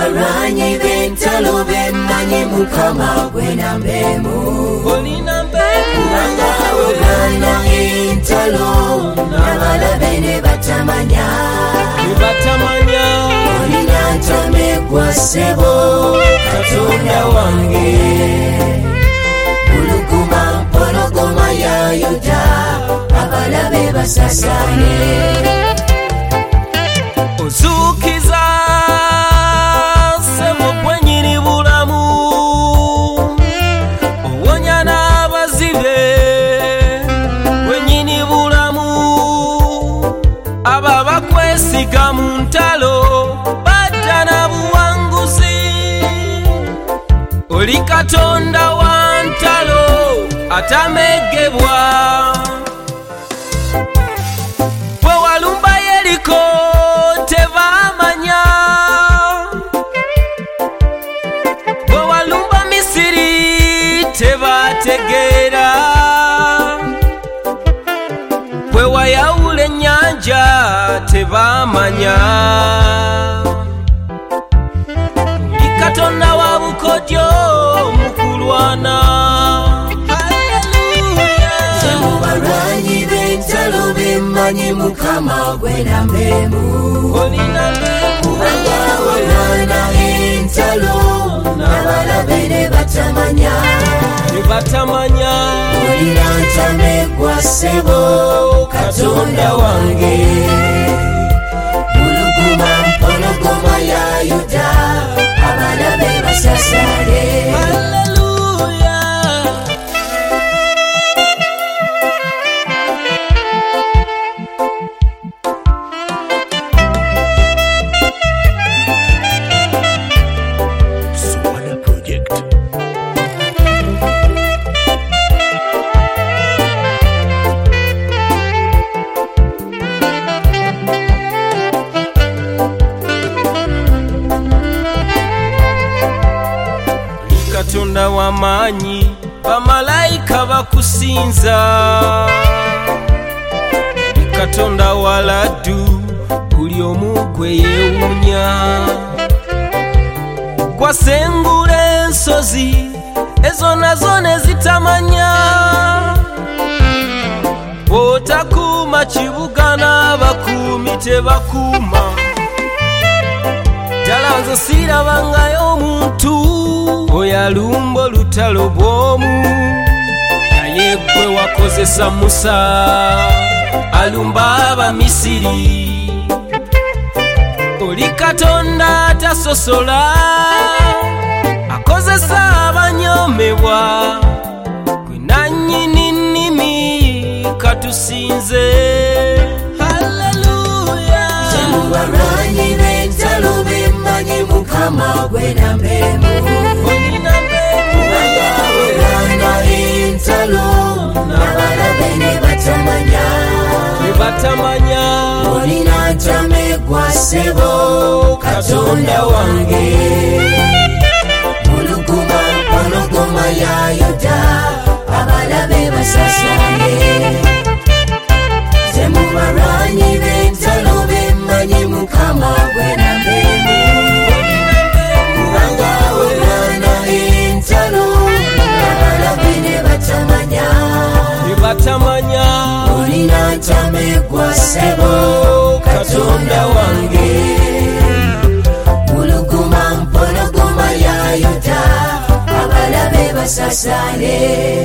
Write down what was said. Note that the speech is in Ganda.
Semubarwanyi b'entalo bemmanyi Mukama gwe nambemu. Kubanga olwana entalo n'abalabe ne batamanya. Olina ntame gwa ssebo Katonda wange. Buluguma mpologoma ya Yuda abalabe basasane. Ozukiza ssebo gwe nnyini bulamu, owonya n'abazibe gwe nnyini bulamu. Abo abakwesiga mu ntalo badda na buwanguzi. Oli Katonda wa ntalo atamegebwa. Bwe walumba Yeriko tebamanya, bwe walumba Misiri tebategeera, bwe wayawula ennyanja tebamanya. Oli Katonda wa bukodyo mu kulwana. Semubarwanyi b'entalo bemmanyi Mukama gwe nambemu. Kubanga olwana entalo n'abalabe ne batamanya. Olina ntame gwa ssebo Katonda wange. Buluguma mpologoma ya Yuda abalabe basasale. Katonda w'amaanyi bamalayika bakusinza. Katonda wa laddu buli omu gwe yeewuunya. Gwasengula ensozi ezo nazo ne zitamanya. Bw'otakuuma kibuga n'abakuumi tebakuuma. Ddala nze siirabangayo omuntu oyo alumba olutalo bw'omu, naye gwe wakozesa Musa alumba Abamisiri. Oli Katonda atasosola akozesa abanyomebwa, gwe nannyini nnimi katusinze. Haleluya. Semubarwanyi b'entalo bemmanyi Mukama gwe nambemu. Kubanga olwana entalo n'abalabe ne batamanya. Olina ntame gwa ssebo Katonda wange. Buluguma mpologoma ya Yuda abalabe basasane. Semubarwanyi b'entalo bemmanyi Mukama gwe nambemu. Kubanga olwana entalo n'abalabe ne batamanya. Olina ntame gwa ssebo Katonda wange. Buluguma mpologoma ya Yuda abalabe basasane.